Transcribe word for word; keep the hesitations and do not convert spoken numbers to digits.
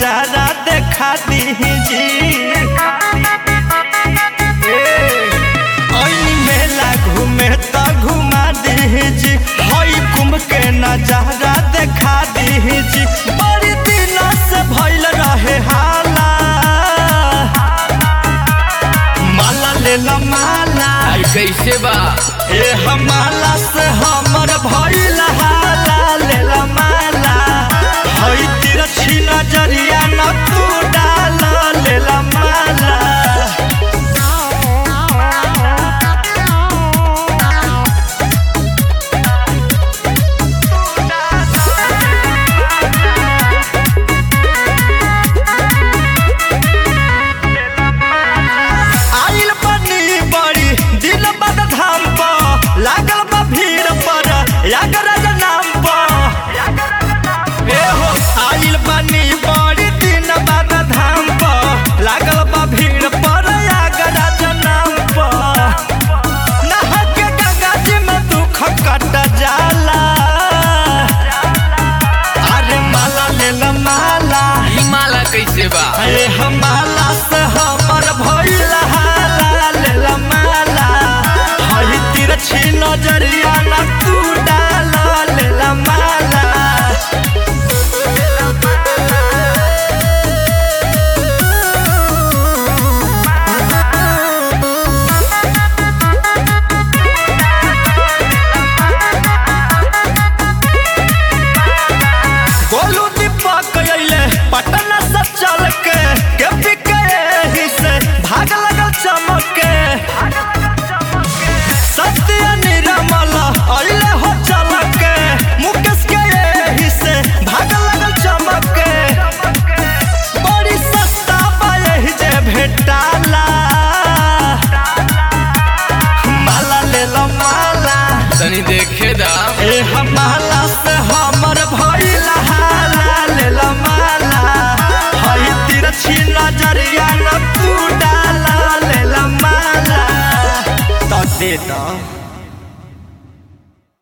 नजारा देखा दीजी। मेला घूमे तो घुमा दीजी, हई कुंभ के नजारा देखा दीजी। बड़ी दिन से भइल रहे हाला, माला ले ला माला। कैसे बा ए हमाला से हमर भइल हाला, ले ला माला। हई तिरछी नजरिया न तू डाला।